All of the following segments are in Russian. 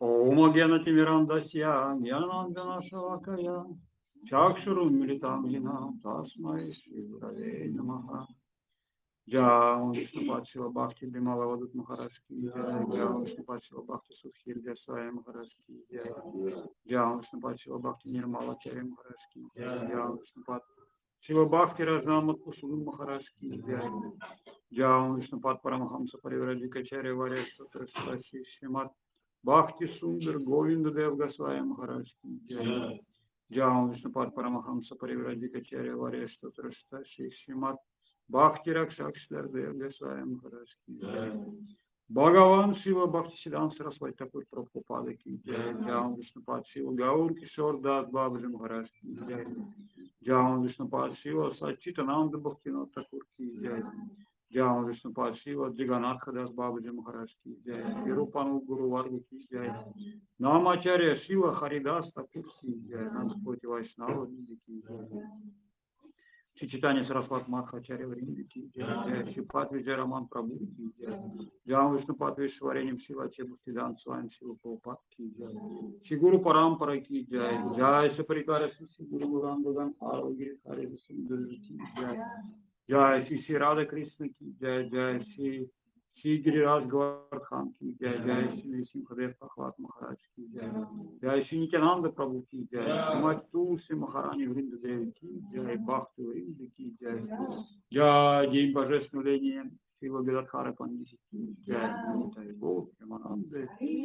Om Gyana Timirandasya Gyanandana Shavakaya Chakshuru Militam Jina Tasmai Shri Gurave Namaha. Jai Vishnu Pacheva Bhakti Bimala Vadut Maharaj Ki Jai. Jai Vishnu Pacheva Bhakti Sukhir Desai Maharaj Ki Jai. Jai Vishnu Pacheva Bhakti Nirmala Chari Maharaj Ki Jai. Jai Vishnu Pacheva Bhakti Rajnamat Kusugun Maharaj Ki Jai. Jai Vishnu Pacheva Paramahamsa Parivradika Chari Vareshta Trishtashi Shrimat Bhakti Sundar Govinda Dev Goswami Maharaj Ki Jai. Jai Vishnu Pacheva Paramahamsa Parivradika Chari Vareshta Trishtashi Shrimat Bhakti Rakshakshtar Dev Goswami Maharaj Ki Jai. Bhagavan Shiva Bhakti Siddhanta Saraswati Thakur Prabhupada Ki Jai. Jai Vishnu Pacheva Shiva Gaur Kishore Das Babaji Maharaj Ki Jai. Jai Vishnu Pacheva Shiva Sachitananda Bhaktivinoda Thakur Ki Jai. Jai Vishnu Pacheva Shiva Jagannatha Das Babaji Maharaj Ki Jai. Shri Rupanu Guru Varga Ki Jai. Namacharya Shiva Haridas Thakur Ki Jai. Nandapoti Vaishnava Ki Jai. Shri Chaitanya Saraswati Madhvacharya Vrinda Ki Jai. Jai Shri Patvi Jai Raman Prabhu Ki Jai. Jai Vishnu Patvi Shvarenyam Shiva Bhaktivedanta Swami Shiva Prabhupada Ki Jai. Shri Guru Parampara Ki Jai. Jai Saparikara Shri Guru Garangadan Arogiri Hari Sundar Ki Jai. Jai Shri Radha Krishna Ki Jai. Jai Shri Giriraj Govardhan Ki Jai. Jai Shri Simhadev Bhagavad Maharaj Ki Jai. Jai Shri Nityananda Prabhu Ki Jai. Shrimati Tulsi Maharani Vrinda Devi Ki Jai. Bhakti Vrinda Ki Jai. Jai День Божественного ления Шрила Гададхара Пандити Ki Jai. Нитай Гол Премананды.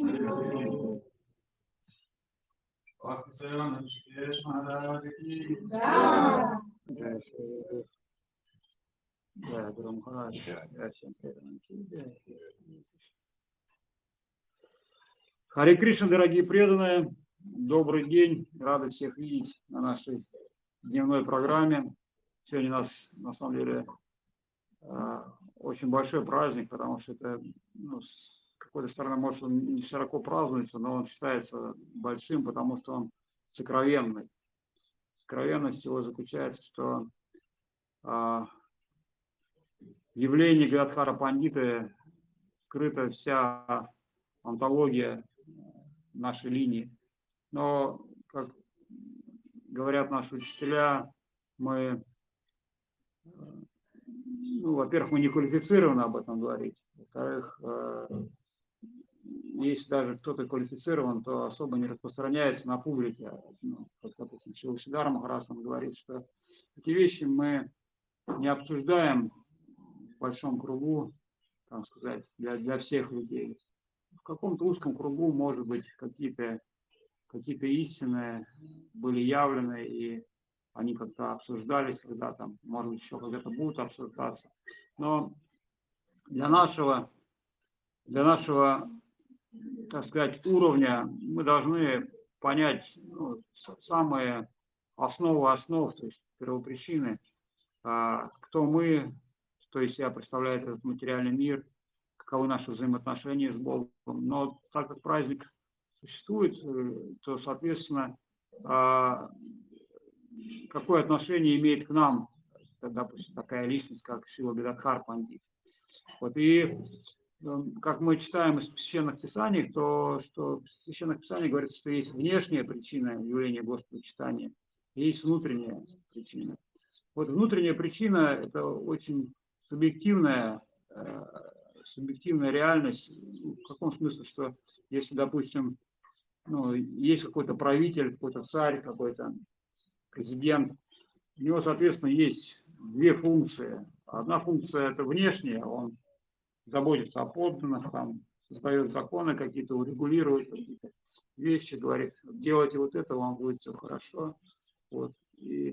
Bhakti Sarvana Shikesh Maharaj Ki Jai Shri Jai Guru Maharaj. Jai Shri Преданам Ki Jai. Харе Кришна, дорогие преданные, добрый день, рады всех видеть на нашей дневной программе. Сегодня у нас, на самом деле, очень большой праздник, потому что это, с какой-то стороны, может, он не широко празднуется, но он считается большим, потому что он сокровенный. Сокровенность его заключается, что в явлении Гададхара Пандиты скрыта вся антология нашей линии. Но, как говорят наши учителя, мы, во-первых, мы не квалифицированы об этом говорить. Во-вторых, если даже кто-то квалифицирован, то особо не распространяется на публике. Как, допустим, Шрила Шридхар Махарадж говорит, что эти вещи мы не обсуждаем в большом кругу, так сказать, для всех людей. В каком-то узком кругу, может быть, какие-то истины были явлены, и они как-то обсуждались когда-то, может быть, еще когда-то будут обсуждаться. Но для нашего, так сказать, уровня мы должны понять самые основы основ, то есть первопричины, кто мы, что из себя представляет этот материальный мир, каковы наши взаимоотношения с Богом. Но так как праздник существует, то, соответственно, какое отношение имеет к нам, допустим, такая личность, как Шрила Гададхар Пандит. Вот, и как мы читаем из священных писаний, то что в священных писаниях говорится, что есть внешняя причина явления Господа читания, и есть внутренняя причина. Вот внутренняя причина – это очень субъективная реальность. В каком смысле, что если, допустим, есть какой-то правитель, какой-то царь, какой-то президент, у него, соответственно, есть две функции. Одна функция – это внешняя, он заботится о подданных, там, создает законы какие-то, урегулирует какие-то вещи, говорит, делайте вот это, вам будет все хорошо. Вот. И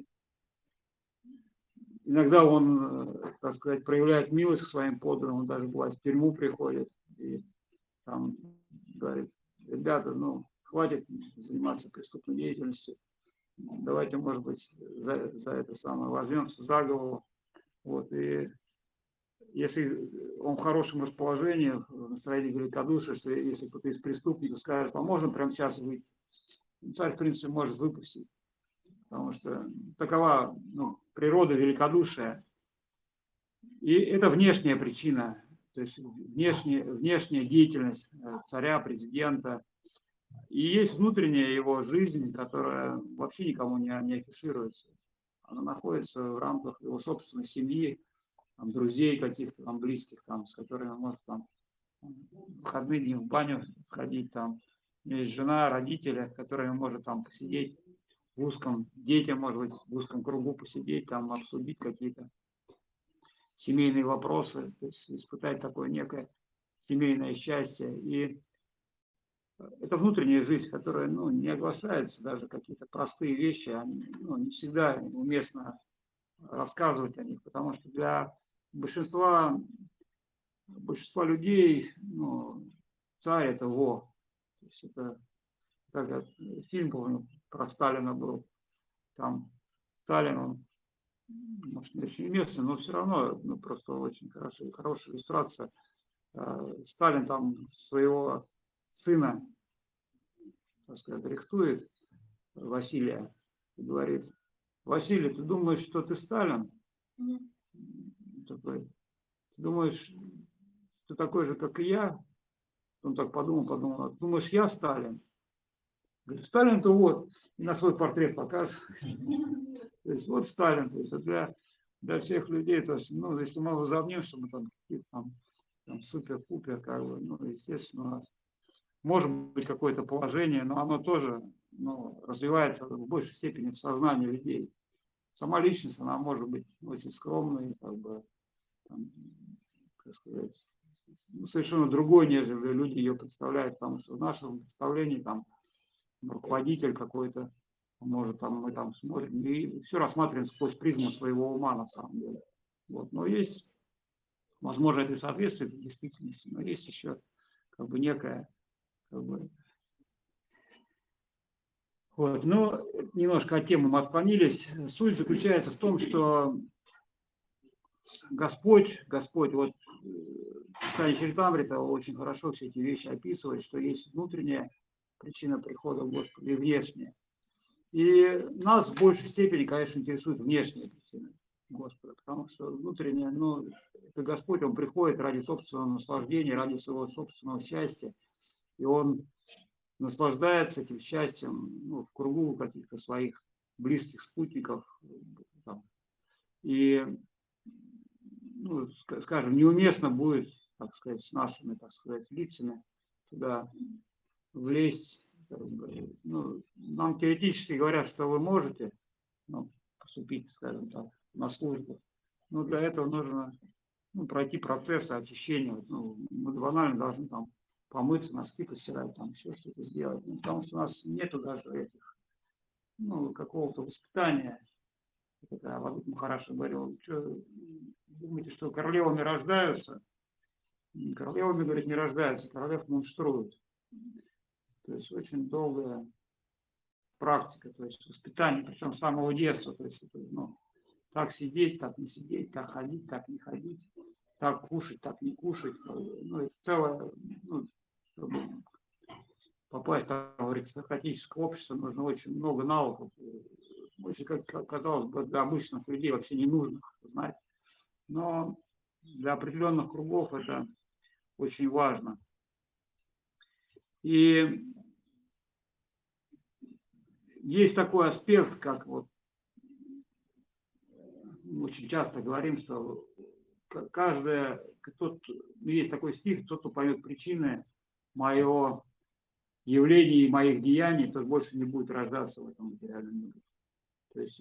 иногда он, так сказать, проявляет милость к своим подданным, он даже бывает в тюрьму приходит и там говорит, ребята, хватит заниматься преступной деятельностью, давайте, может быть, за это самое возьмемся за голову. Вот. И если он в хорошем расположении, в настроении великодушия, что если кто-то из преступников скажет, а можно прямо сейчас выйти, царь, в принципе, может выпустить. Потому что такова природа великодушия. И это внешняя причина, то есть внешняя деятельность царя, президента. И есть внутренняя его жизнь, которая вообще никому не афишируется. Она находится в рамках его собственной семьи, там, друзей каких-то там близких, там, с которыми он может там в выходные дни в баню сходить. Там. У меня есть жена, родители, с которыми может там посидеть в узком, детям, может быть, в узком кругу посидеть, там, обсудить какие-то семейные вопросы, то есть испытать такое некое семейное счастье. И это внутренняя жизнь, которая не оглашается, даже какие-то простые вещи, они не всегда уместно рассказывать о них, потому что для большинства людей царь это во. То есть это как фильм, помню, про Сталина был. Там Сталин, он, может, не очень уместно, но все равно просто очень хорошая иллюстрация. Сталин там своего сына, так сказать, рихтует, Василия, и говорит: Василий, ты думаешь, что ты Сталин? Такой: ты думаешь, ты такой же, как и я? Он так подумал, думаешь, я Сталин? Говорит: Сталин-то вот, и на свой портрет показывает. То есть вот Сталин, то есть для всех людей, то есть, если мы возомним, что мы там какие-то там супер-пупер, как бы, естественно, у нас может быть какое-то положение, но оно тоже развивается в большей степени в сознании людей. Сама личность, она может быть очень скромной, как бы, там, как сказать, совершенно другой, нежели люди ее представляют, потому что в нашем представлении там руководитель какой-то, может, там мы там смотрим и все рассматриваем сквозь призму своего ума на самом деле. Вот. Но есть, возможно, это соответствует действительности, но есть еще как бы некая, как бы, вот. Но немножко от темы мы отклонились. Суть заключается в том, что Господь, вот Писание Чаритамрита очень хорошо все эти вещи описывает, что есть внутренняя причина прихода Господа и внешняя. И нас в большей степени, конечно, интересует внешняя причина Господа, потому что внутренняя, это Господь, Он приходит ради собственного наслаждения, ради своего собственного счастья, и Он наслаждается этим счастьем в кругу каких-то своих близких спутников. Там. И, скажем, неуместно будет, так сказать, с нашими, так сказать, лицами туда влезть. Нам теоретически говорят, что вы можете поступить, скажем так, на службу. Но для этого нужно пройти процесс очищения. Мы банально должны там помыться, носки постирать, там еще что-то сделать. Потому что у нас нету даже этих, какого-то воспитания. Это Авадут Махарадж говорил: что, думаете, что королевами рождаются? Королевами, говорит, не рождаются, королев мунштруют. То есть очень долгая практика, то есть воспитание, причем с самого детства. То есть, так сидеть, так не сидеть, так ходить, так не ходить, так кушать, так не кушать. Это целое, чтобы попасть в аристократическое общество, нужно очень много навыков. Очень, как казалось бы, для обычных людей вообще не нужных знать. Но для определенных кругов это очень важно. И есть такой аспект, как вот мы очень часто говорим, что каждое, есть такой стих: тот, кто поймет причины мое явление и моих деяний, тот больше не будет рождаться в этом материальном мире. То есть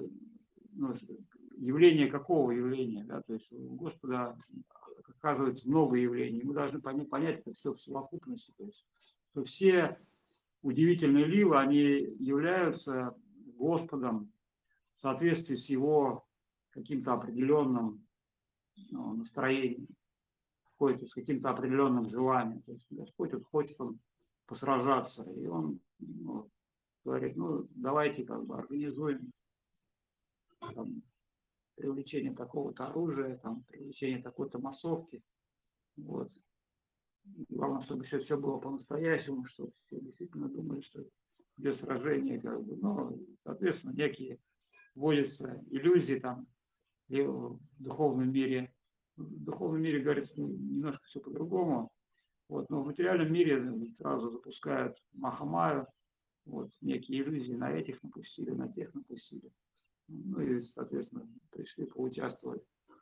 явление какого явления, да, то есть у Господа оказывается много явлений. Мы должны понять это все в совокупности, то есть что все удивительные лилы, они являются Господом в соответствии с его каким-то определенным настроением, с каким-то определенным желанием. То есть Господь хочет посражаться, и Он говорит: давайте как бы организуем там привлечение такого-то оружия, там, привлечение такой-то массовки. Вот. Главное, чтобы еще все было по-настоящему, чтобы все действительно думали, что идет сражение, как бы. Но, соответственно, некие вводятся иллюзии там и в духовном мире. В духовном мире говорится немножко все по-другому. Вот, но в материальном мире сразу запускают Махамаю, вот, некие иллюзии, на этих напустили, на тех напустили. Ну и, соответственно, пришли поучаствовать.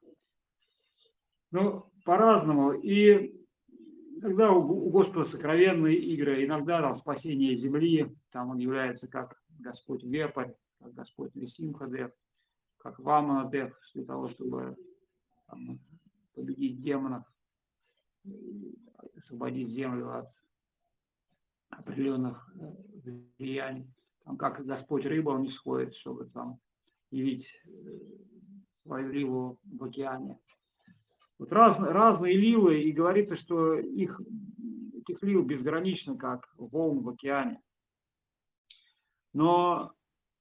Ну, по-разному. И иногда у Господа сокровенные игры, иногда там спасение земли, там он является как Господь Вепрь, как Господь Нрисимхадев, как Ваманадев, для того, чтобы там, победить демонов, освободить землю от определенных влияний. Там, как Господь Рыба, он не сходит, чтобы там явить свою ливу в океане. Вот разные ливы, и говорится, что этих лив безгранично, как волн в океане. Но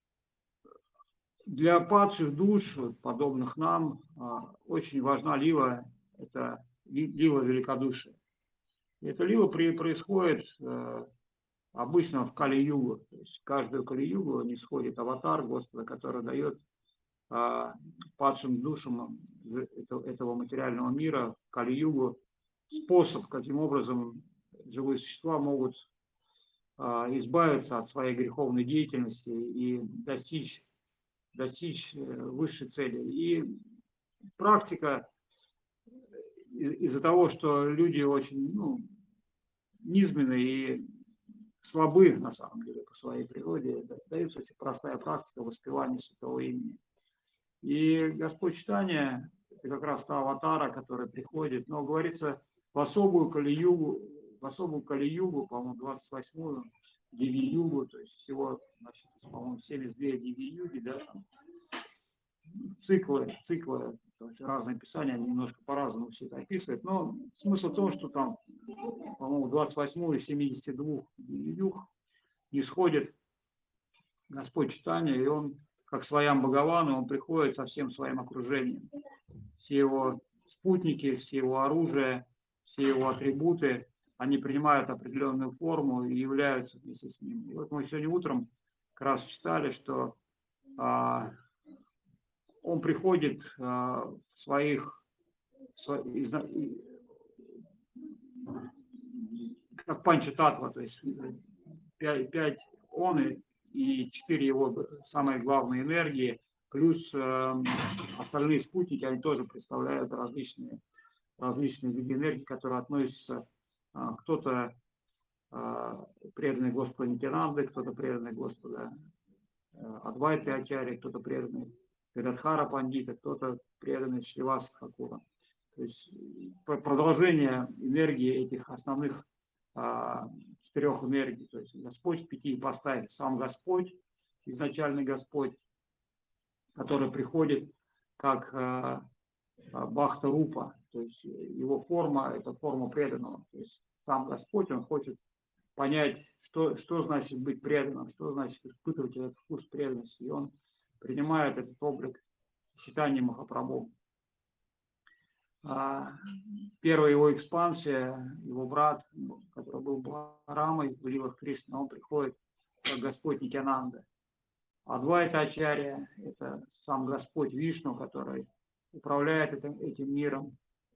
для падших душ, подобных нам, очень важна лива, это лива великодушия. И эта лива происходит обычно в Кали-югу. То есть каждую Кали-югу нисходит аватар Господа, который дает падшим душам этого материального мира, Кали-югу, способ, каким образом живые существа могут избавиться от своей греховной деятельности и достичь высшей цели. И практика из-за того, что люди очень низменны и слабы, на самом деле, по своей природе, дается очень простая практика воспевания святого имени. И Господь читания – это как раз та аватара, которая приходит, но говорится в особую Кали-югу, по-моему, 28-ю Диви-югу, то есть всего, значит, по-моему, 72 Диви-юги, да, там, циклы, то есть разные писания, они немножко по-разному все это описывают, но смысл в том, что там, по-моему, 28-ю и 72 Диви-юг не сходит Господь читания, и он, как своям Бхагавану, он приходит со всем своим окружением. Все его спутники, все его оружие, все его атрибуты, они принимают определенную форму и являются вместе с ним. И вот мы сегодня утром как раз читали, что он приходит в своих, как панча-татва, то есть 5 он и 4 его самые главные энергии, плюс остальные спутники, они тоже представляют различные виды энергии, которые относятся, кто-то преданный Господу Нитянанды, кто-то преданный Господа Адвайты Ачарьи, кто-то преданный Гададхара Пандита, кто-то преданный Шриваса Тхакура. То есть продолжение энергии этих основных 4 энергий. То есть Господь в 5 ипостасях, сам Господь, изначальный Господь, который приходит как Бхакта-рупа, то есть его форма – это форма преданного. То есть сам Господь, он хочет понять, что значит быть преданным, что значит испытывать этот вкус преданности. И он принимает этот облик читания Махапрабху. Первая его экспансия, его брат, который был Баларамой в ливах Кришны, он приходит как Господь Нитянанда. Адвайта Ачарья – это сам Господь Вишну, который управляет этим миром.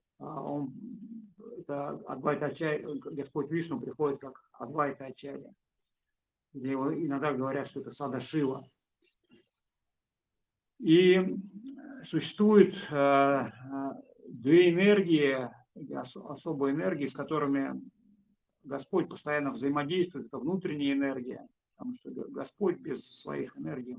Адвайта Ачарья, Господь Вишну приходит как Адвайта Ачарья. Его иногда говорят, что это Садашива. И существует 2 энергии, особые энергии, с которыми Господь постоянно взаимодействует. Это внутренняя энергия, потому что Господь без своих энергий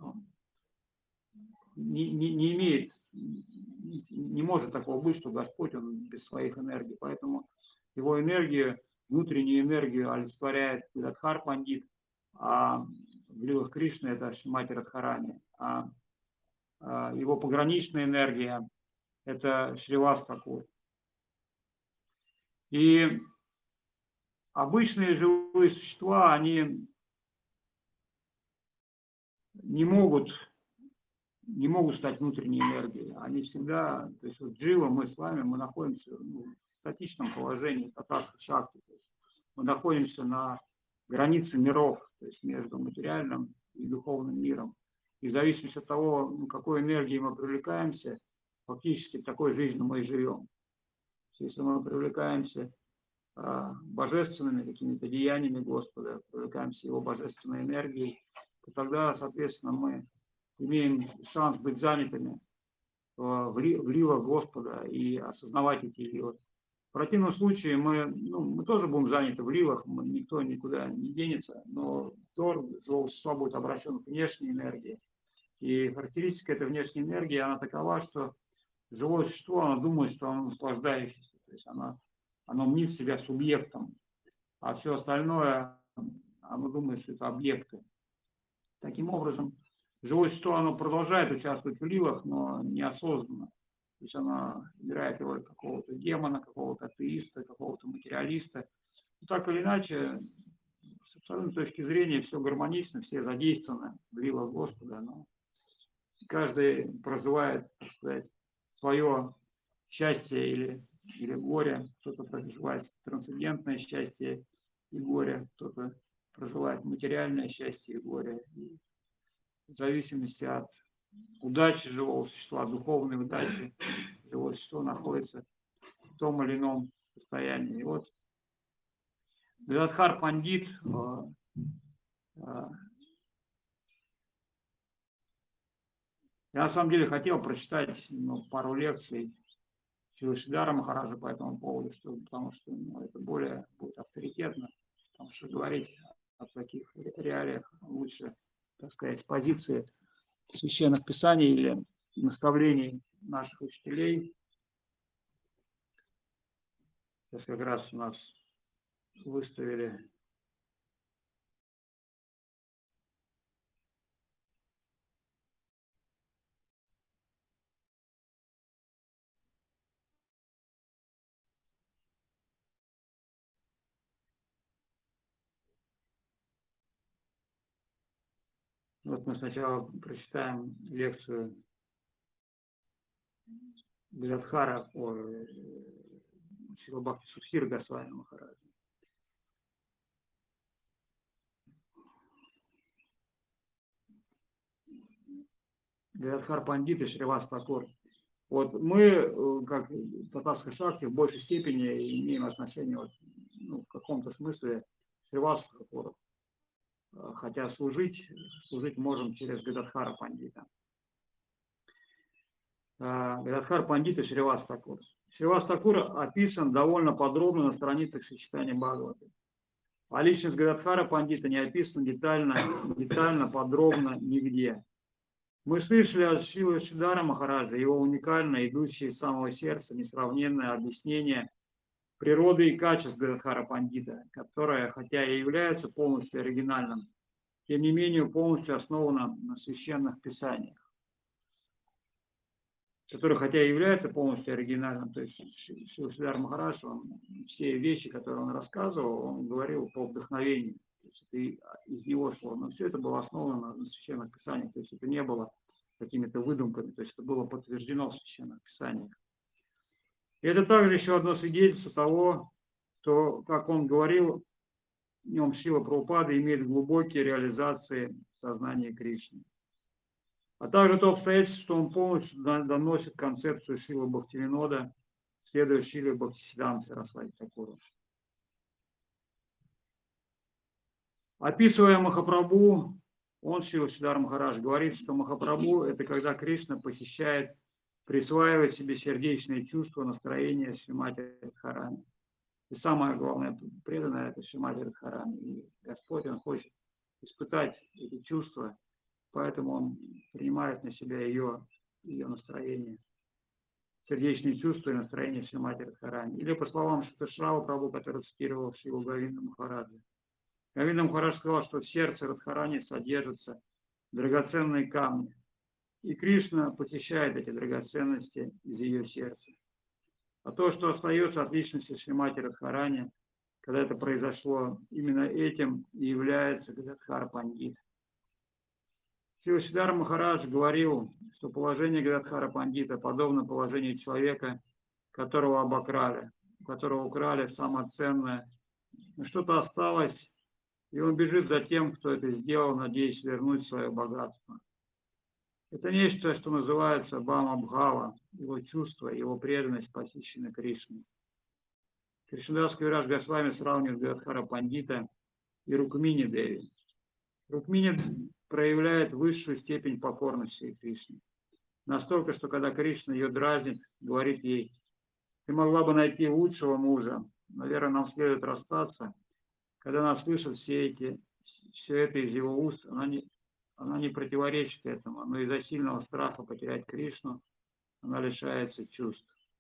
не имеет, не может такого быть, что Господь он без своих энергий. Поэтому его энергию, внутреннюю энергию олицетворяет Гададхар Пандит, а в ливах Кришны это Шримати Радхарани. А его пограничная энергия – это Шривас Тхакур. И обычные живые существа, они не могут стать внутренней энергией. Они всегда, то есть вот джива, мы с вами, мы находимся в статичном положении, татаска шакти. То есть мы находимся на границе миров, то есть между материальным и духовным миром. И в зависимости от того, какой энергией мы привлекаемся, фактически такой жизнью мы и живем. Если мы привлекаемся божественными какими-то деяниями Господа, привлекаемся Его божественной энергией, то тогда, соответственно, мы имеем шанс быть занятыми в ливах Господа и осознавать эти ливы. В противном случае мы тоже будем заняты в ливах, никто никуда не денется, но взор живого существа будет обращен к внешней энергии. И характеристика этой внешней энергии, она такова, что живое существо, оно думает, что оно наслаждающееся, то есть оно мнит себя субъектом, а все остальное, оно думает, что это объекты. Таким образом, живое существо, оно продолжает участвовать в ливах, но неосознанно. То есть оно играет роль какого-то демона, какого-то атеиста, какого-то материалиста. Но так или иначе, с абсолютной точки зрения, все гармонично, все задействованы в ливах Господа, но каждый проживает, так сказать, свое счастье или горе. Кто-то проживает трансцендентное счастье и горе, кто-то проживает материальное счастье и горе. И в зависимости от удачи живого существа, духовной удачи, живое существо находится в том или ином состоянии. И вот Гададхар Пандит я на самом деле хотел прочитать пару лекций Шрила Шридхара Махараджа по этому поводу, потому что это более будет авторитетно, потому что говорить о таких реалиях лучше, так сказать, с позиции священных писаний или наставлений наших учителей. Сейчас как раз у нас выставили вот мы сначала прочитаем лекцию Гададхара о Шрила Бхакти Судхира Госвами Махараджа. Гададхар Пандит и Шривас Такур. Вот мы, как татарской шахте, в большей степени имеем отношение в каком-то смысле к Шривасу Такуру. Хотя служить можем через Гададхара Пандита. Гададхар Пандит и Шривас Такур. Шривас Такур описан довольно подробно на страницах сочетания Бхагаваты. А личность Гададхара Пандита не описана детально, подробно нигде. Мы слышали от Шрилы Шридхара Махараджа его уникальное, идущее из самого сердца, несравненное объяснение природы и качеств Гададхара Пандита, которое, хотя и является полностью оригинальным, тем не менее полностью основано на священных писаниях. Который, хотя и является полностью оригинальным, то есть Шрила Шридхар Махарадж, все вещи, которые он рассказывал, он говорил по вдохновению, то есть это из него шло, но все это было основано на священных писаниях, то есть это не было какими-то выдумками, то есть это было подтверждено в священных писаниях. И это также еще одно свидетельство того, что, как он говорил, в нем Шрила Прабхупада имеет глубокие реализации сознания Кришны. А также то обстоятельство, что он полностью доносит концепцию Шрила Бхактивинода, следуя Шриле Бхактисиданте Сарасвати Такуру. Описывая Махапрабху, он, Шрила Шридхар Махарадж, говорит, что Махапрабху – это когда Кришна посещает, присваивает себе сердечные чувства, настроения Шримати Радхарани. И самое главное, преданное – это Шримати Радхарани. И Господь, Он хочет испытать эти чувства, поэтому он принимает на себя ее настроение, сердечные чувства и настроение Шримати Радхарани. Или по словам Шрила Прабху, который цитировал Шрилу Говинду Махараджа. Говинда Махарадж сказал, что в сердце Радхарани содержатся драгоценные камни. И Кришна посещает эти драгоценности из ее сердца. А то, что остается от личности Шримати Радхарани, когда это произошло, именно этим и является Гададхар Пандит. Шрила Шридхар Махарадж говорил, что положение Гададхара Пандита подобно положению человека, которого обокрали, у которого украли самое ценное, но что-то осталось, и он бежит за тем, кто это сделал, надеясь вернуть свое богатство. Это нечто, что называется Бхама Бхава, его чувство, его преданность похищены Кришной. Кришнадас Кавираж Госвами сравнивает Гададхара Пандита и Рукмини Деви. Рукмини проявляет высшую степень покорности Кришне. Настолько, что когда Кришна ее дразнит, говорит ей: ты могла бы найти лучшего мужа, наверное, нам следует расстаться. Когда она слышит все это из его уст, она не противоречит этому, но из-за сильного страха потерять Кришну она лишается чувств.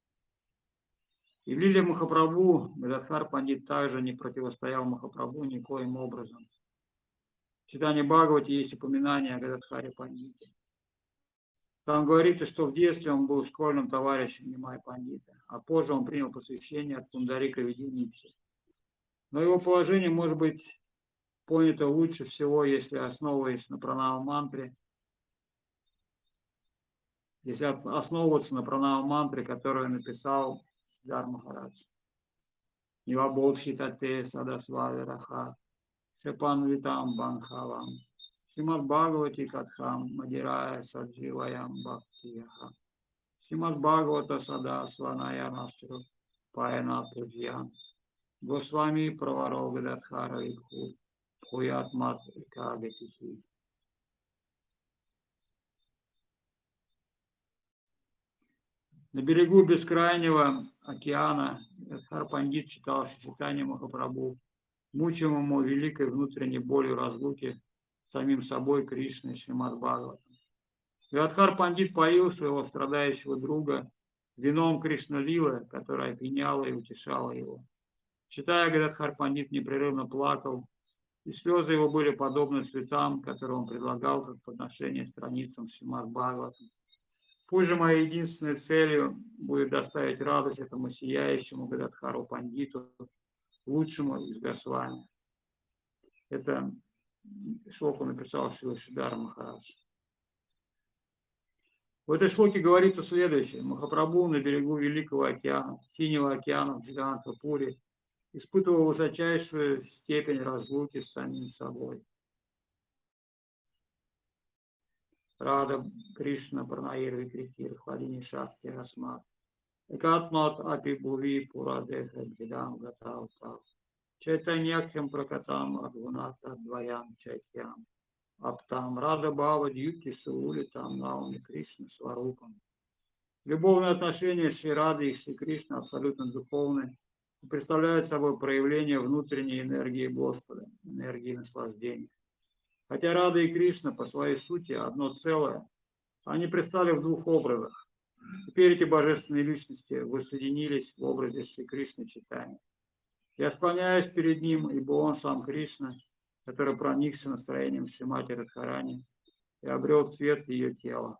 И в Лиле Махапрабху Гададхар Пандит также не противостоял Махапрабху никоим образом. В читании Бхагавати есть упоминание о Гададхаре Пандите. Там говорится, что в детстве он был школьным товарищем Нимай Пандита, а позже он принял посвящение от Пундарика Видинипси. Но его положение может быть понято лучше всего, если основываясь на пранава-мантре, если основываться на пранава-мантре, которую написал Сидар Махарадж. Нивабодхитате садасвави раха, шепан витам банхавам, Шримад Бхагавати катхам мадирая садживаям бхактияха. Шримад Бхагавата сада сваная наштру паяна пуджьян. Госвами праваро Гададхара викху пхуят мат экагатихи. На берегу бескрайнего океана Гададхар Пандит читал читание Махапрабху, мучимому великой внутренней болью разлуки с самим собой Кришной Шримад Бхагаватам. Гададхар Пандит поил своего страдающего друга вином Кришна-лилы, которая опьяняла и утешала его. Читая, Гададхар Пандит непрерывно плакал, и слезы его были подобны цветам, которые он предлагал как подношение страницам Шримад Бхагаватам. Пусть же моей единственной целью будет доставить радость этому сияющему Гададхару Пандиту, лучшему из Госвами. Это шлоку написал Шрила Шридхар Махарадж. В этой шлоке говорится следующее. Махапрабху на берегу Великого океана, Синего океана в Джиганатхапуре испытывал высочайшую степень разлуки с самим собой. Рада Кришна Парнаир Викритир Хладини Шакти Расмат Экатмат Апи Буви Пурадеха Бхидам Гатал Тав Чайтаньякхем Пракатам Адгуната Дваян Чайтьям Аптам Рада Бава Дьюти Саулитам Науми Кришна Сварупам. Любовные отношения Шри Рады и Шри Кришны абсолютно духовны и представляют собой проявление внутренней энергии Господа, энергии наслаждения. Хотя Рада и Кришна по своей сути одно целое, они предстали в двух образах. Теперь эти божественные личности воссоединились в образе Шри Кришны Чайтаньи. Я склоняюсь перед ним, ибо он сам Кришна, который проникся настроением Шримати Радхарани и обрел цвет ее тела.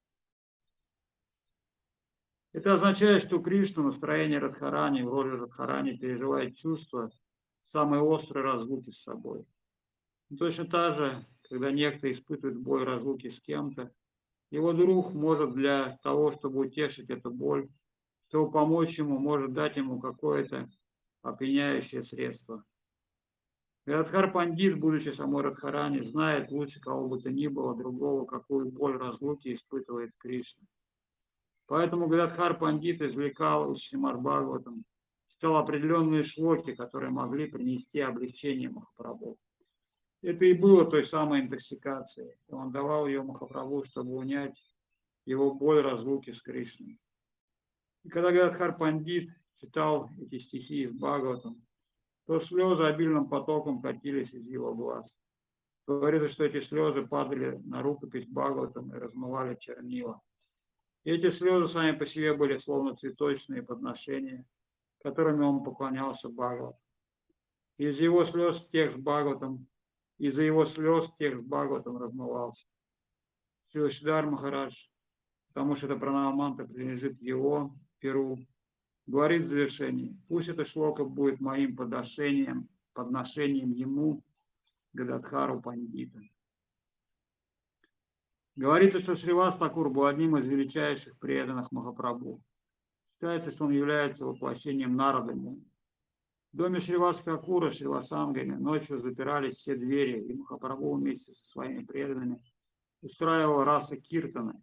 Это означает, что Кришна, настроение Радхарани, в роли Радхарани переживает чувство самой острой разлуки с собой. И точно так же, когда некто испытывает боль разлуки с кем-то, его друг может для того, чтобы утешить эту боль, чтобы помочь ему, может дать ему какое-то опьяняющее средство. Гададхар Пандит, будучи самой Радхарани, знает лучше кого бы то ни было другого, какую боль разлуки испытывает Кришна. Поэтому Гададхар Пандит извлекал из Шримад Бхагаватам, читал определенные шлоки, которые могли принести облегчение Махапрабху. Это и было той самой интоксикацией. Он давал ее Махапрабху, чтобы унять его боль разлуки с Кришной. И когда Гададхар Пандит читал эти стихи из Бхагаватам, то слезы обильным потоком катились из его глаз. Говорится, что эти слезы падали на рукопись Бхагаватам и размывали чернила. И эти слезы сами по себе были словно цветочные подношения, которыми он поклонялся Бхагавату. Из-за его слез текст Бхагаватам размывался. Шрила Шридхар Махарадж, потому что эта пранава-мантра принадлежит его перу, говорит в завершении: пусть это шлока будет моим подношением ему, Гададхару Пандита. Говорится, что Шривас Такур был одним из величайших преданных Махапрабху. Считается, что он является воплощением Нарады. В доме Шриваса Такура, Шривасангами, ночью запирались все двери, и Махапрабху вместе со своими преданными устраивал раса киртаны.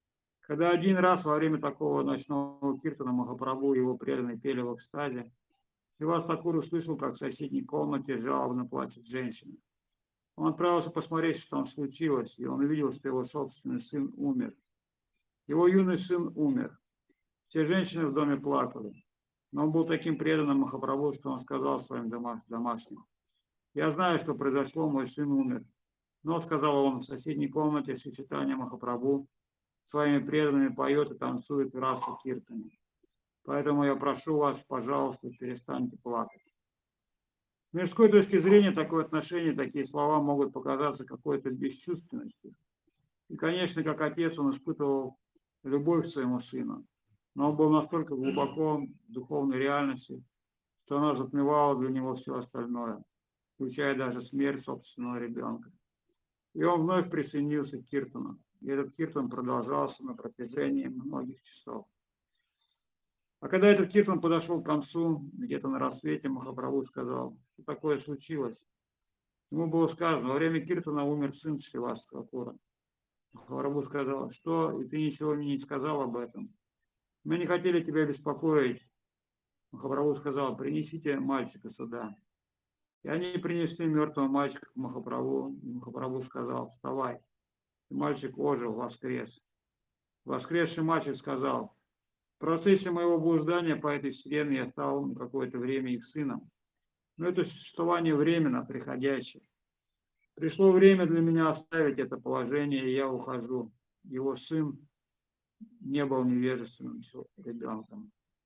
Когда один раз во время такого ночного киртана Махапрабху и его преданные пели в экстазе, Шривас Такур услышал, как в соседней комнате жалобно плачет женщина. Он отправился посмотреть, что там случилось, и он увидел, что его собственный сын умер. Его юный сын умер. Все женщины в доме плакали. Но он был таким преданным Махапрабху, что он сказал своим домашним: «Я знаю, что произошло, мой сын умер». Но, сказал он, в соседней комнате Шри Чайтанья Махапрабху своими преданными поет и танцует в раса киртане. Поэтому я прошу вас, пожалуйста, перестаньте плакать. С мирской точки зрения такое отношение, такие слова могут показаться какой-то бесчувственностью. И, конечно, как отец он испытывал любовь к своему сыну, но он был настолько глубоко в духовной реальности, что она затмевала для него все остальное, включая даже смерть собственного ребенка. И он вновь присоединился к киртану. И этот киртан продолжался на протяжении многих часов. А когда этот киртан подошел к концу, где-то на рассвете, Махапрабху сказал, что такое случилось. Ему было сказано: во время киртана умер сын Шриваса Такура. Махапрабху сказал: что, и ты ничего мне не сказал об этом? Мы не хотели тебя беспокоить. Махапрабху сказал: принесите мальчика сюда. И они принесли мертвого мальчика к Махапрабху. И Махапрабху сказал: вставай. И мальчик ожил, воскрес. Воскресший мальчик сказал: в процессе моего блуждания по этой вселенной я стал на какое-то время их сыном. Но это существование временно, приходящее. Пришло время для меня оставить это положение, и я ухожу. Его сын не был невежественным ребенком.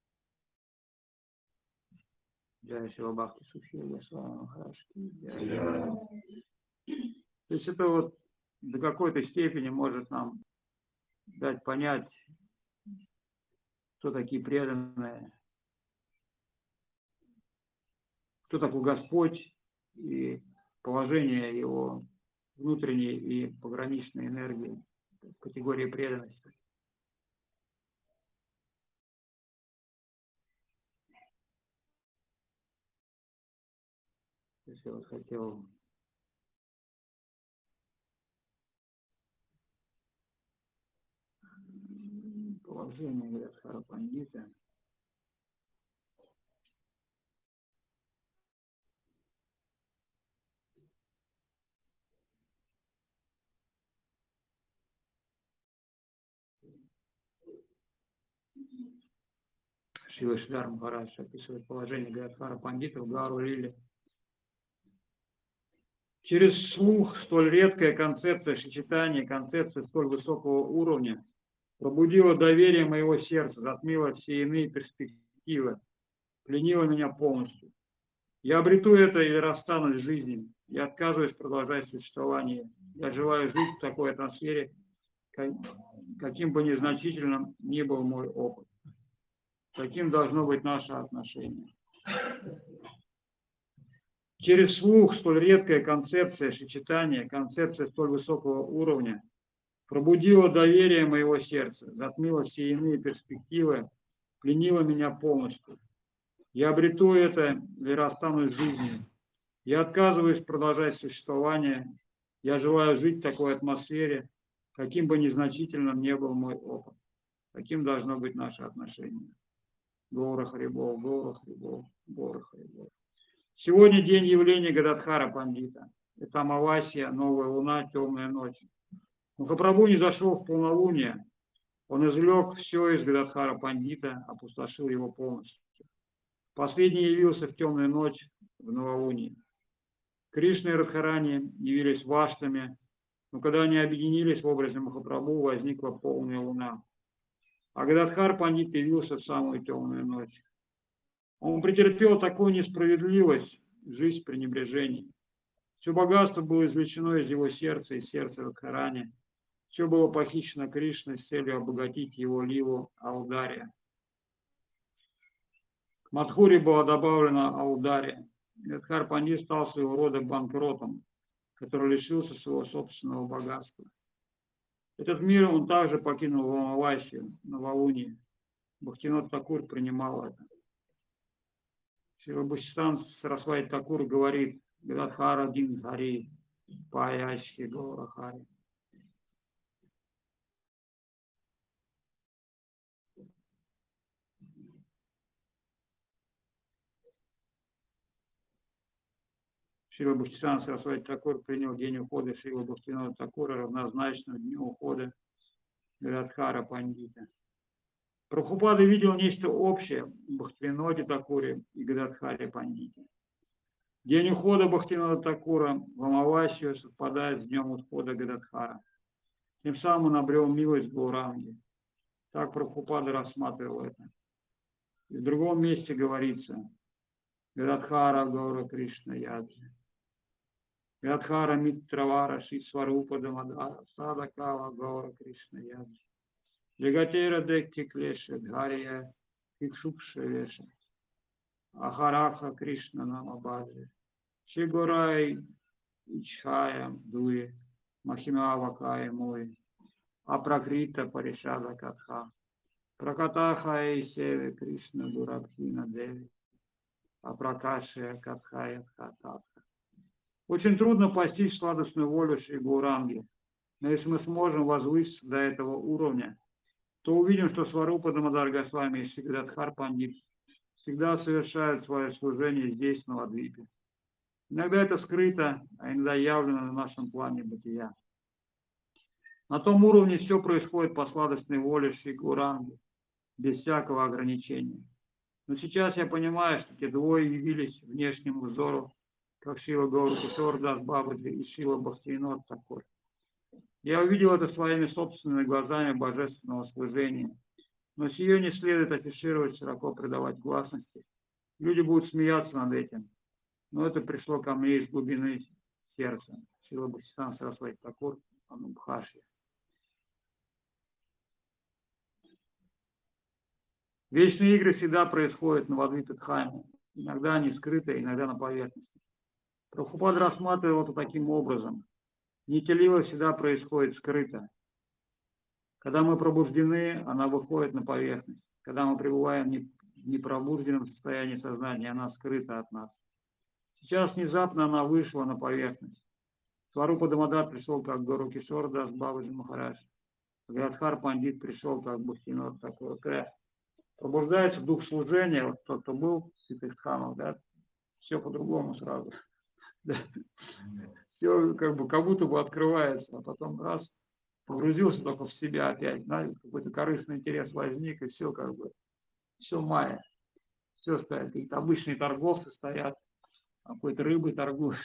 Джай Шива Бхакти Сухи Госвами Махарадж. То есть это вот до какой-то степени может нам дать понять, кто такие преданные, кто такой Господь и положение его внутренней и пограничной энергии в категории преданности. То есть я вот хотел положение Гададхара Пандита. Шрила Шридар Махарадж описывает положение Гададхара Пандита в Гару Лиле. Через слух столь редкая концепция сочетания, концепция столь высокого уровня пробудила доверие моего сердца, затмила все иные перспективы, пленила меня полностью. Я обрету это или расстанусь с жизнью. Я отказываюсь продолжать существование. Я желаю жить в такой атмосфере, каким бы незначительным ни был мой опыт. Таким должно быть наше отношение. Через слух столь редкая концепция сочетания, концепция столь высокого уровня пробудила доверие моего сердца, затмила все иные перспективы, пленила меня полностью. Я обрету это или расстанусь с жизнью. Я отказываюсь продолжать существование. Я желаю жить в такой атмосфере, каким бы незначительным ни был мой опыт. Таким должно быть наше отношение. Гора Харибол, Гора Харибол, Гора Харибол. Сегодня день явления Гададхара Пандита. Это Амавасия, новая луна, темная ночь. Махапрабху не зашел в полнолуние. Он извлек все из Гададхара Пандита, опустошил его полностью. Последний явился в темную ночь в новолуние. Кришна и Радхарани явились ваштами, но когда они объединились в образе Махапрабху, возникла полная луна. А Гададхар Пандит явился в самую темную ночь. Он претерпел такую несправедливость, жизнь пренебрежений. Все богатство было извлечено из его сердца, из сердца Радхарани. Все было похищено Кришной с целью обогатить его ливу Аудария. К Мадхуре была добавлена Аудария. Гададхар Пандит стал своего рода банкротом, который лишился своего собственного богатства. Этот мир он также покинул в Амавасию, новолуние. Бхактивинод Такур принимал это. Шрила Бхактисиданта Сарасвати Такур говорит: Гададхара Дин Хари, Паяшки Гаурахари. Шрила Бхактисиданта Сарасвати Такур принял день ухода Шрила Бхактивинода Такура равнозначно дню ухода Гададхара Пандита. Прабхупада видел нечто общее в Бхактивиноде Такуре и Гададхаре Пандите. День ухода Бхактивинода Такура в Амавасию совпадает с днем ухода Гададхара. Тем самым он обрел милость Гауранги. Так Прабхупада рассматривал это. И в другом месте говорится Гададхара Гаура Кришна Яджи. Гададхара Митравара Шисварупа Дамадара Садакава Гаура Кришна Яджи. Джагатера Декти Клеша Дхария Кикшукшевеша. Ахараха Кришна Намабаджи. Шигурай Ичхая Дуи. Махимавакая Мой. Апракрита Паришада Катха. Пракатаха и Севе Кришна Дурабхина Деви. Апракашия Катхая Кататха. Очень трудно постичь сладостную волю Шри Гауранги, но если мы сможем возвыситься до этого уровня, то увидим, что Сварупа Дамодар Госвами и Шри Гададхар Пандит всегда совершают свое служение здесь, на Ладвипе. Иногда это скрыто, а иногда явлено на нашем плане бытия. На том уровне все происходит по сладостной воле Шри Гауранги, без всякого ограничения. Но сейчас я понимаю, что те двое явились внешнему взору, как Шрила Гауракишор Дас Бабаджи и Шрила Бхактивинод Такур. Я увидел это своими собственными глазами божественного служения. Но сие не следует афишировать, широко придавать гласности. Люди будут смеяться над этим. Но это пришло ко мне из глубины сердца. Шрила Бхактисиданта Сарасвати Такур, Анубхашья. Вечные игры всегда происходят на Вадвипе Дхаме. Иногда они скрыты, иногда на поверхности. Прабхупада рассматривал это таким образом. Нетелива всегда происходит скрыто. Когда мы пробуждены, она выходит на поверхность. Когда мы пребываем в непробужденном состоянии сознания, она скрыта от нас. Сейчас внезапно она вышла на поверхность. Сварупа Дамодар пришел как Гауракишор Дас Бабаджи Махарадж. Гададхар Пандит пришел как Бхактивинод Такур. Пробуждается дух служения, вот тот, кто был в святых храмах, да, все по-другому сразу. Да. Все как будто бы открывается, а потом раз, погрузился только в себя опять, знаете, какой-то корыстный интерес возник, и все все майя. Все стоят, какие-то обычные торговцы стоят, какой-то рыбой торгуют.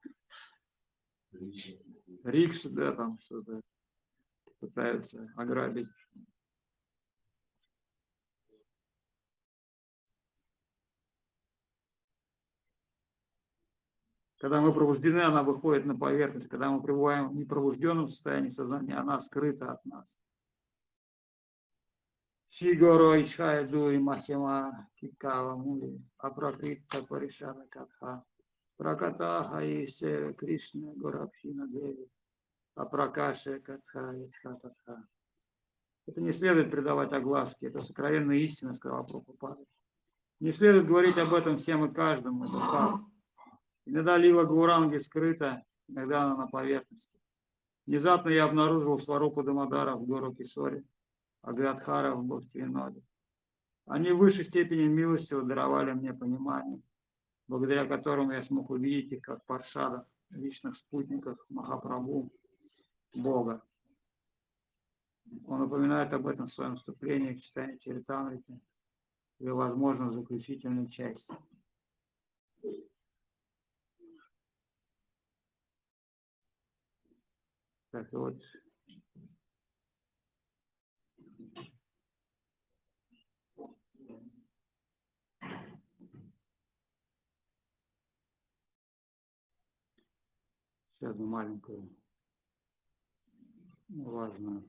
Рикши, да, там что-то пытаются ограбить. Когда мы пробуждены, она выходит на поверхность. Когда мы пребываем в непробужденном состоянии сознания, она скрыта от нас. Шигоро Ичхая Дуи Махима Кикава Мули Апракрита Паришана Катха Пракатаха и Севе Кришна Горабхина Деви Апракаша Катха Ичхататха. Это не следует придавать огласке, это сокровенная истина, сказал Прабхупада. Не следует говорить об этом всем и каждому, это факт. Иногда лила Гауранги скрыта, иногда она на поверхности. Внезапно я обнаружил Сварупу Дамодара в Гауракишоре, а Гададхара в Бхактивиноде. Они в высшей степени милостиво даровали мне понимание, благодаря которому я смог увидеть их как паршадов, личных спутников Махапрабху, Бога. Он упоминает об этом в своем вступлении в читании Чаритамрити и, возможно, в заключительной части. Так вот, сейчас одну маленькую важную.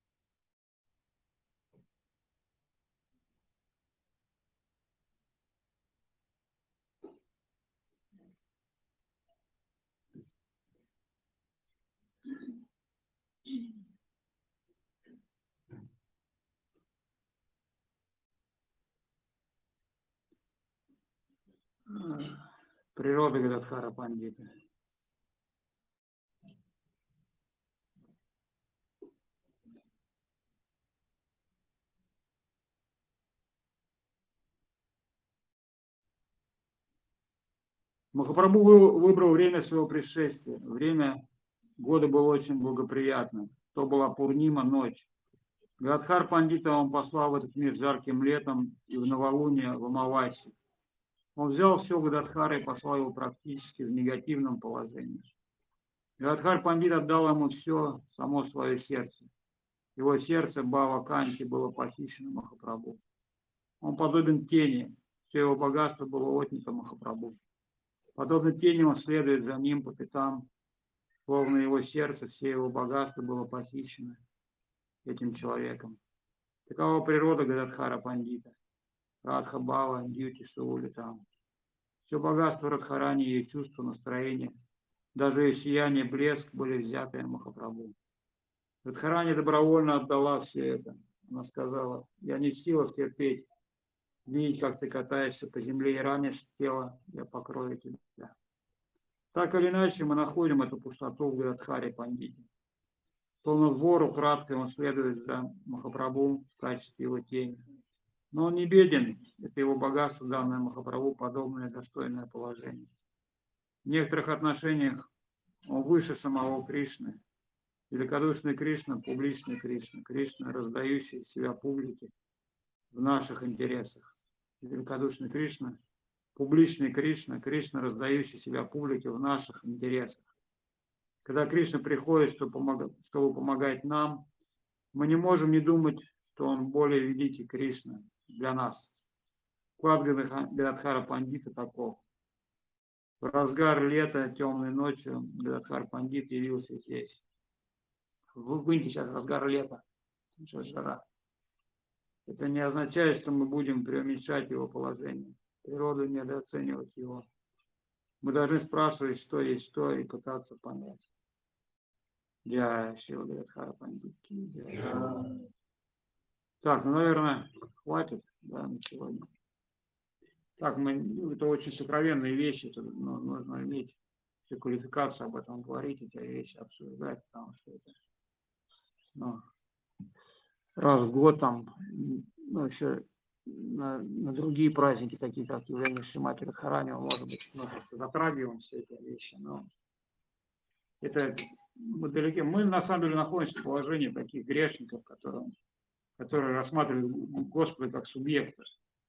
Природа Гададхара Пандита. Махапрабху выбрал время своего пришествия. Время года было очень благоприятным. То была Пурнима, ночь. Гадхар Пандита он послал в этот мир жарким летом и в новолуние в Амавасе. Он взял все Гададхара и послал его практически в негативном положении. Гадхар Пандит отдал ему все, само свое сердце. Его сердце Бава Канти было похищено Махапрабху. Он подобен тени, все его богатство было отнято Махапрабху. Подобно тени он следует за ним по пятам, словно его сердце, все его богатство было похищено этим человеком. Такова природа Гададхара Пандита. Радха Бава, Дьюти, Саули там. Все богатство Радхарани, ее чувство, настроение, даже ее сияние, блеск были взяты Махапрабху. Радхарани добровольно отдала все это. Она сказала: я не в силах терпеть, видеть, как ты катаешься по земле и ранишь тело, я покрою тебя. Так или иначе, мы находим эту пустоту в Гададхаре Пандите. Словно вор украдкой он следует за Махапрабху в качестве его тени. Но он не беден, это его богатство, данное Махапрабху, подобное достойное положение. В некоторых отношениях он выше самого Кришны. Великодушный Кришна, публичный Кришна, Кришна, раздающий себя публике в наших интересах. Великодушный Кришна, публичный Кришна, Кришна, раздающий себя публике в наших интересах. Когда Кришна приходит, чтобы помогать нам, мы не можем не думать, что он более великий Кришна для нас. Вклад Гададхара Пандита таков. В разгар лета, темной ночью, Гададхар Пандит явился здесь. Выньте сейчас разгар лета, сейчас жара. Это не означает, что мы будем преуменьшать его положение, природу недооценивать его. Мы должны спрашивать, что есть что, и пытаться понять. Я Шива Гададхара Пандит. Так, ну, наверное, хватит, да, на сегодня. Так, это очень сокровенные вещи, это, нужно иметь всю квалификацию об этом говорить, эти вещи обсуждать, потому что это раз в год там, еще на другие праздники, такие как явление Шримати Радхарани, может быть, затрагиваем все эти вещи, но это мы далеки. Мы на самом деле находимся в положении таких грешников, которые рассматривают Господа как субъекта.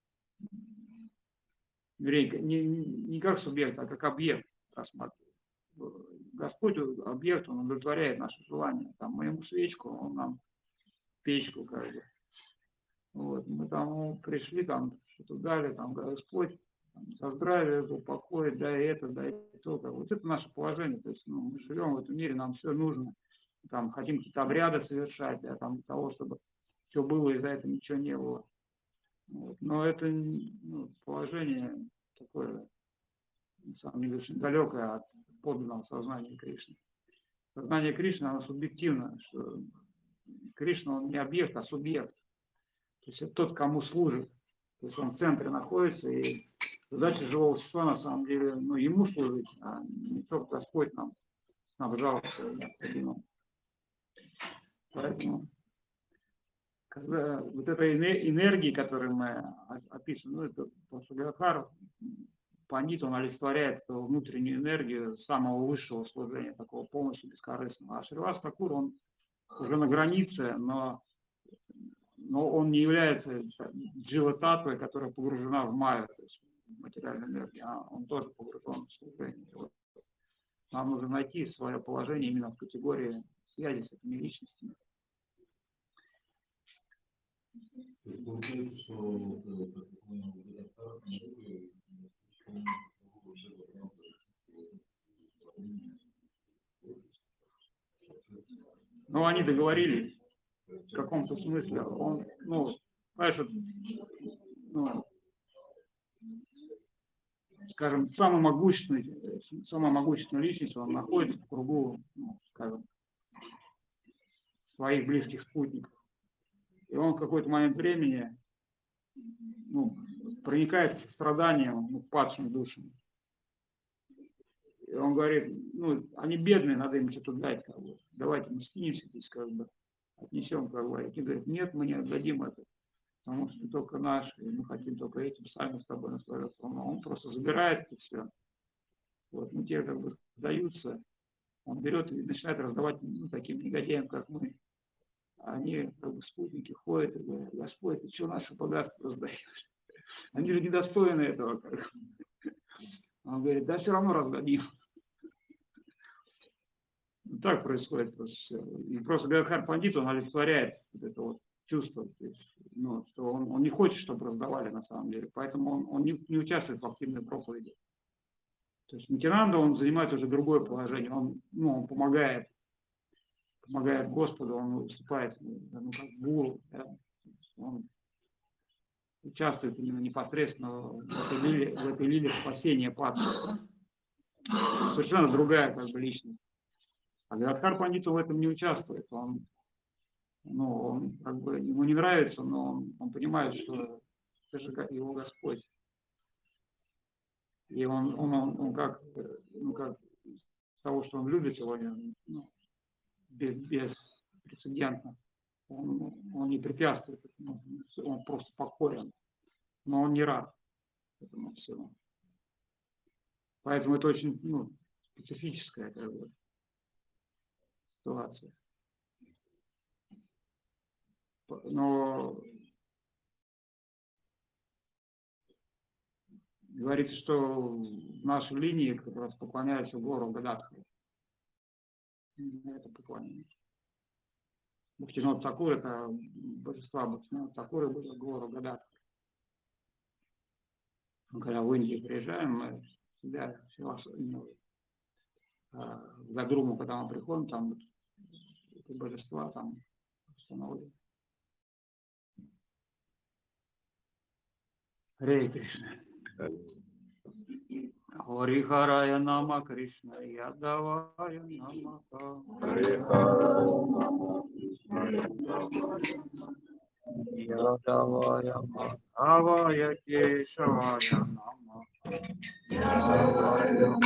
Не как субъект, а как объект рассматривает. Господь объект, он удовлетворяет наши желания. Там, мы ему свечку, он нам печку, как бы. Вот. Мы там пришли, там что-то дали, там Господь за здравие, за покой, дай это, дай то. Вот это наше положение. То есть мы живем в этом мире, нам все нужно. Там, хотим какие-то обряды совершать, для того, чтобы все было, и за это ничего не было. Вот. Но это положение такое, на самом деле, очень далекое от подлинного сознания Кришны. Сознание Кришны, оно субъективно, что Кришна, он не объект, а субъект. То есть это тот, кому служит. То есть он в центре находится, и задача живого существа, на самом деле, ему служить, а не чтобы Господь нам снабжал все необходимым. Поэтому, когда вот этой энергии, которую мы описываем, это просто Гададхар Пандит, он олицетворяет внутреннюю энергию самого высшего служения, такого полностью бескорыстного. А Шривас Такур, он уже на границе, но он не является джива-татвой, которая погружена в майю, то есть в материальную энергию, а он тоже погружен в служение. Вот. Нам нужно найти свое положение именно в категории связи с этими личностями. Но они договорились в каком-то смысле. Он, знаешь, скажем, самая могущественная личность, он находится в кругу, скажем, своих близких спутников. И он в какой-то момент времени проникает в страданием падшим душам. И он говорит, они бедные, надо им что-то дать, как бы. Давайте мы скинемся здесь, как бы, отнесем, как бы. И говорит, нет, мы не отдадим это, потому что ты только наш, и мы хотим только этим сами с тобой наслаждаться. Он просто забирает это все. Вот, но те как бы сдаются, он берет и начинает раздавать таким негодяям, как мы. Они как бы спутники ходят и говорят: Господь, ты что наше богатство раздаешь? Они же недостойны этого. Он говорит: да все равно раздадим. Так происходит просто все. И просто Гададхар Пандит, он олицетворяет вот это вот чувство, то есть, ну, что он не хочет, чтобы раздавали на самом деле, поэтому он не участвует в активной проповеди. То есть Нитянанда, он занимает уже другое положение, он помогает Господу, он выступает как гуру, да? Он участвует именно непосредственно в этой лиле спасения падших. Совершенно другая как бы личность. А Гададхар Пандит в этом не участвует. Он как бы ему не нравится, но он понимает, что это же его Господь. И он как с того, что он любит его, беспрецедентно, он не препятствует этому, он просто покорен, но он не рад этому всему. Поэтому это очень специфическая как бы ситуация. Но говорится, что в нашей линии как раз поклоняются гору Гададхару. Это поклонение. Бхактинот Такур, это божества Бхактинот Такура было гору Гададхар. Когда в Индию приезжаем, мы всегда в Гадруму, когда мы приходим, там эти божества там установлены. Харе Кришна. Харихарая нама Кришна, Ядавая нама. Ядавая Мадхавая Кешавая нама. Ядавая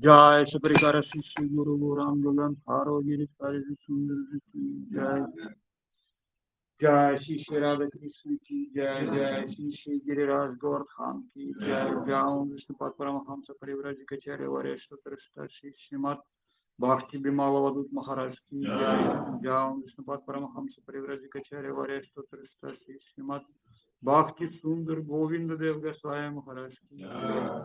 Jai Saprikara Shishi Guru Gurangulan Haro Giritari Sundar Jai Jai Shishi Radha Krishna ki Jai Jai Shishi Giriraj Gordhan ki Jai Jai Vishnupat Paramahamsa Parivrajakacharya Vareshta Trishta Shishi Bhakti Bimala Vadut Maharaj ki Jai Jai Vishnupat Paramahamsa Parivrajakacharya Vareshta Trishta Shishi Bhakti Sundar Govinda Dev Goswami Maharaj ki Jai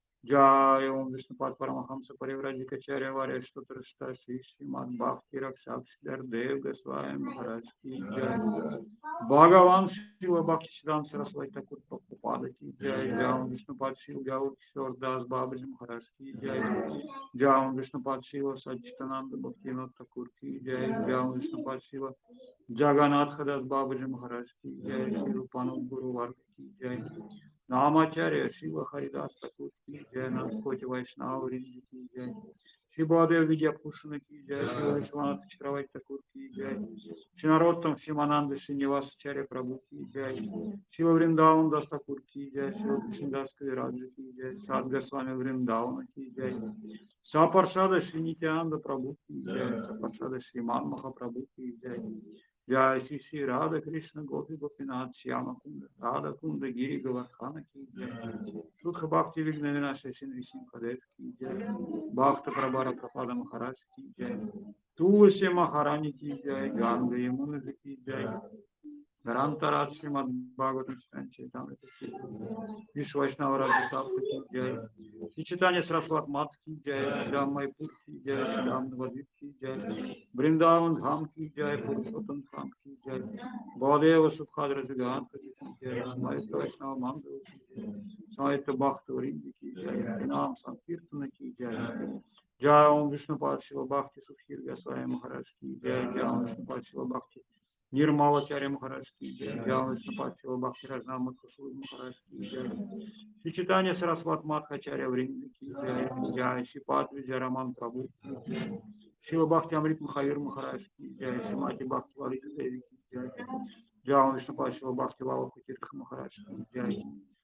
Jai Om Vishnupat Paramahamsa Parivrajakacharya Vareshta Trishta Shishi Bhakti Rakshakshidhar Dev Goswami Maharaj ki Jai Bhagavan Shiva Bhakti Siddhanta Saraswati Thakur Prabhupada ki Jai Jai Vishnupad Shiva Gaur Kishore Das Babaji Maharaj ki Jai Jai Vishnupad Shiva Satchitananda Bhaktivinoda Thakur ki Jai Jai Vishnupad Shiva Jagannath Das Babaji Maharaj ki Jai Shri Rupanand Guru Varga ki Jai Namacharya Shiva Haridas Thakur ki Jai Nanakoti Vaishnava Vrinda ki Jai Shibhadev Vidya Bhushan ki Jai Shiva Vishwanath Chakravati Thakur ki Jai Shri Narottam Shivananda Srinivas Acharya Prabhu ki Jai Shiva Vrindavan Das Thakur ki Jai Shiva Krishnadas Kaviraj ki Jai Sadh Goswami Vrindavan ki Jai Saparsada Shri Nityananda Prabhu ki Jai Saparsada Shri Man Mahaprabhu ki Jai Jai Shri Shri Radha Krishna Gopi Gopinath Shyama Kunda Radha Kunda Giri Govardhana ki Jai Shukha Bhakti Vigna Vinasha Shri Simhadev ki Jai Bhakta Prabhara Prapada Maharaj ki Jai Tulsi Maharani ki Jai Ganga Yamuna ki Jai Garantarat Srimad Bhagavatam Chaitanya ki Vishwa Vaishnava Radha Sapta ki Jai Shri Chaitanya Saraswat Mat ki Jai Shri Ram Maipur ki Jai Shri Ram Navadvip ki Jai Vrindavan Dham ki Jai Purushottam Dham ki Jai Bhadeva Subhadra Jagat ki Jai Samaita Vaishnava Mandal ki Jai Samaita Bhakta Vrindi ki Jai Nam Sankirtana ki Jai Jai Om Vishnupad Shiva Bhakti Subhir Goswami Maharaj ki Jai Jai Om Vishnupad Shiva Bhakti Nirmalacharya Maharaj ki Jai Jai Om Vishnupad Shiva Bhakti Raznam Kusud Maharaj ki Jai Shri Chaitanya Saraswat Madhacharya Vrinda ki Jai Jai Shri Pat Vijay Raman Prabhu ki Jai Shiva Bhakti Amrit Mahavir Maharaj ki Jai Shrimati Bhakti Valita Devi ki Jai Jai Om Vishnupad Shiva Bhakti Vavaka Tirtha Maharaj ki Jai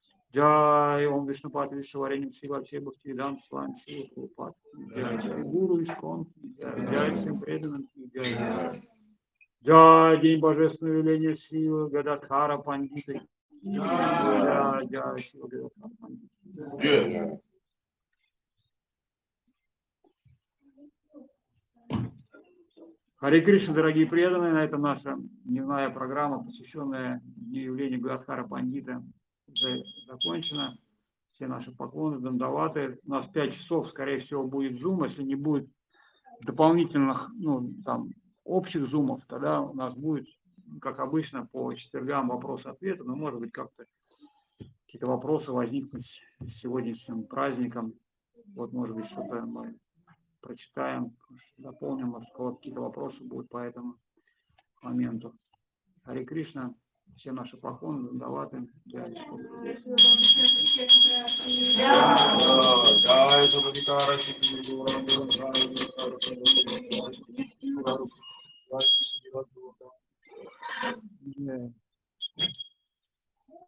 Jai Om Vishnupad Vishwarenim Shiva Chai Bhakti Vedanta Swami Shiva Prabhupada ki Jai Shri Guru Iskon ki Jai Jai всем преданным ki Jai Jai День Божественного Явления Шива Гададхара Пандита ki Jai Jai Шива Гададхара Пандита. Харе Кришна, дорогие преданные, на этом наша дневная программа, посвященная Дню явления Гададхара Пандита, уже закончена. Все наши поклоны, дандаваты. У нас 5 часов, скорее всего, будет зум. Если не будет дополнительных, общих зумов, тогда у нас будет, как обычно, по четвергам вопросы-ответы. Но, может быть, как-то какие-то вопросы возникнут с сегодняшним праздником. Вот, может быть, что-то мы прочитаем, дополним, может, у кого-то какие-то вопросы будут по этому моменту. Харе Кришна, все наши поклоны, дандаваты. Джай Шри.